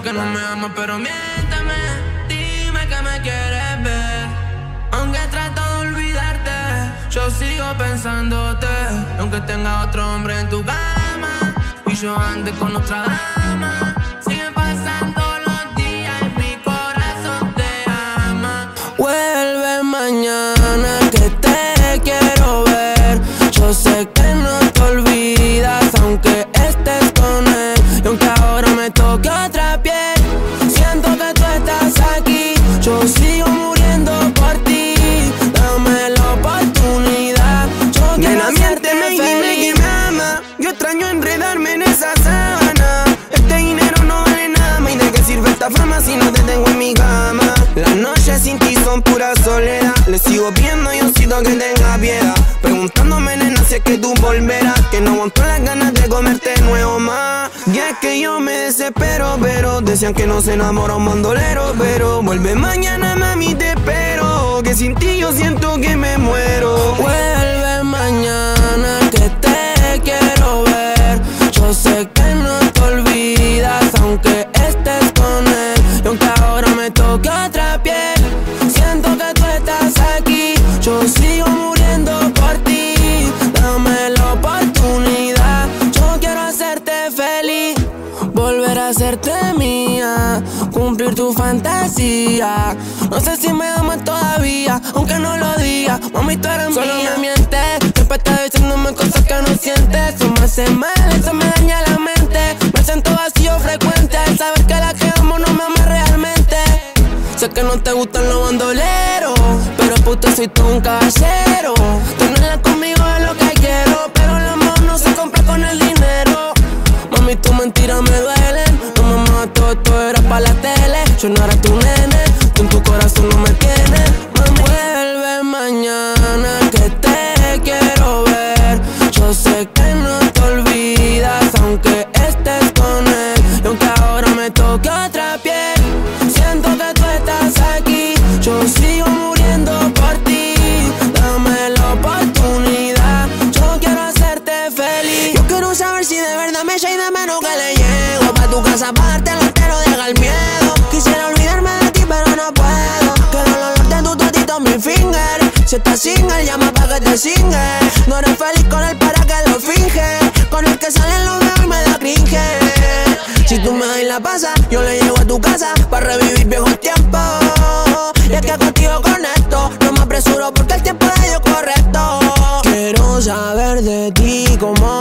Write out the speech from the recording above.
Siento que no me amas, pero miénteme. Dime que me quieres ver. Aunque trato de olvidarte, yo sigo pensándote. Aunque tenga otro hombre en tu cama y yo ande con otra dama, siguen pasando los días y mi corazón te ama. Vuelve mañana que te quiero ver. Yo sé que no te olvidas aunque estés con él. Y aunque ahora me toque otra piel, siento que tú estás aquí. Yo sigo muriendo por ti. Dame la oportunidad. Yo quiero hacerte feliz. Dime que me ama. Yo extraño enredarme en esa sábana. Este dinero no vale nada. ¿Y de qué sirve esta fama si no te tengo en mi cama? Las noches sin ti son pura soledad. Le sigo pidiendo Diosito que tenga piedad, preguntándome, nena, si es que tú volverás, que no aguanto las ganas de comerte nuevo más. Y es que yo me desespero, pero decían que no se enamora un bandolero. Pero vuelve mañana, mami, te espero, que sin ti yo siento que me muero. Vuelve mañana que te quiero ver. Yo sé que no te olvidas aunque estés con él. Y aunque ahora me toque otra piel, siento que tú estás aquí. Yo sigo muriendo por ti. Dame la oportunidad. Yo quiero hacerte feliz, volver a hacerte mía, cumplir tu fantasía. No sé si me amas todavía, aunque no lo digas. Mami, tú eres solo mía. Me mientes, siempre estás diciéndome cosas que no sientes. Eso me hace mal, eso me daña la mente. Me siento vacío frecuente al saber que la que amo no me ama realmente. Sé que no te gustan los bandoleros, pero puto soy tú un caballero. Tenerla conmigo es lo que quiero, pero el amor no se compra con el dinero. Mami, tus mentiras me duelen. Tu mamá, todo era pa' la tele. Yo no era tu nene, tú en tu corazón no me tienes. Mami, vuelve mañana que te quiero ver. Yo sé que no te olvidas aunque estés con él. Y aunque ahora me toque otra piel, siento que tú estás aquí. Yo sigo muriendo por ti. Dame la oportunidad. Yo quiero hacerte feliz. Yo quiero saber si de verdad me echa y de menos que le llego. Pa' tu casa parte lo entero, deja el miedo. Quisiera olvidarme de ti pero no puedo. Que el olor de tu totito en mi finger. Si estás single, llama pa' que te singue. No eres feliz con él para que lo finge. Con el que salen los meos y me da cringe. Si tú me das la pasa, yo le llego a tu casa pa' revivir viejos tiempos. Y es que contigo conecto, no me apresuro porque el tiempo de Dios correcto. Quiero saber de ti como